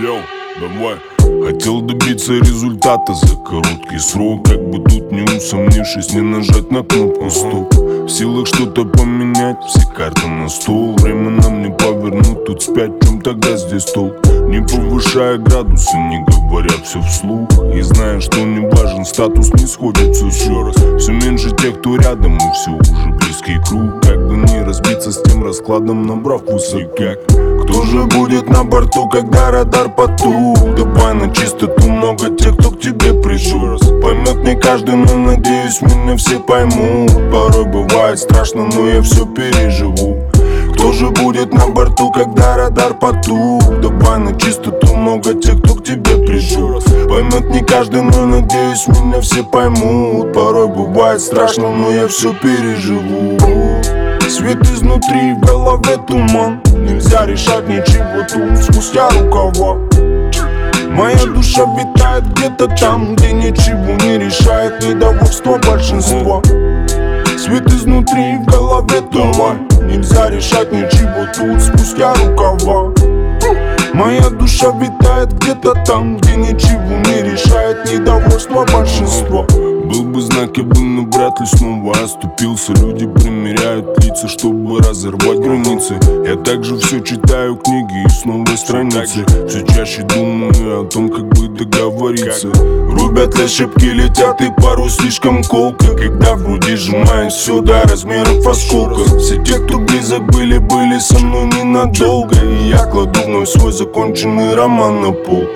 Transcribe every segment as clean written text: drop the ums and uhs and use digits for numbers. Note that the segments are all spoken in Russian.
Йоу, давай. Хотел добиться результата за короткий срок, как бы тут не усомнившись, не нажать на кнопку стоп. В силах что-то поменять, все карты на стол. Время нам не повернуть, тут спять, в чем тогда здесь толк? Не повышая градусы, не говоря все вслух. И зная, что не важен статус, не сходится еще раз. Все меньше тех, кто рядом, и все уже близкий круг. Как бы не разбиться с тем раскладом, набрав высоко. Кто же будет на борту, когда радар потух? Давай на чистоту, много тех, кто к тебе пришел. Поймет не каждый, но надеюсь, меня все поймут. Порой бывает страшно, но я все переживу. Кто же будет на борту, когда радар потух? Давай на чистоту, много тех, кто к тебе пришел. Поймет не каждый, но надеюсь, меня все поймут. Порой бывает страшно, но я все переживу. Свет изнутри, в голове туман. Нельзя решать ничего тут спустя рукава. Моя душа витает где-то там, где ничего не решает недовольство большинства. Свет изнутри, в голове туман. Нельзя решать ничего тут спустя рукава. Моя душа витает где-то там, где ничего не решает недовольство большинства. Был бы знак, я бы, но вряд ли снова оступился. Люди примеряют лица, чтобы разорвать границы. Я также все читаю книги и снова страницы. Все чаще думаю о том, как бы договориться. Рубят ошибки, летят и пару слишком колко. Когда в груди сжимаюсь все до размеров осколков. Все те, кто близок были со мной ненадолго. И я кладу вновь свой законченный роман на полку.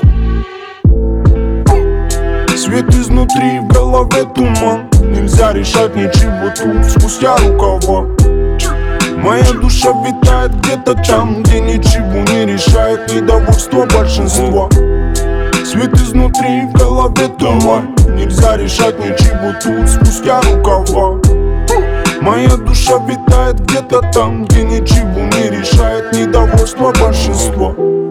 Свет изнутри, в голове туман. Нельзя решать ничего тут спустя рукава. Моя душа витает где-то там, где ничего не решает недовольство большинства. Свет изнутри, в голове туман. Нельзя решать ничего тут спустя рукава. Моя душа витает где-то там, где ничего не решает недовольство большинства.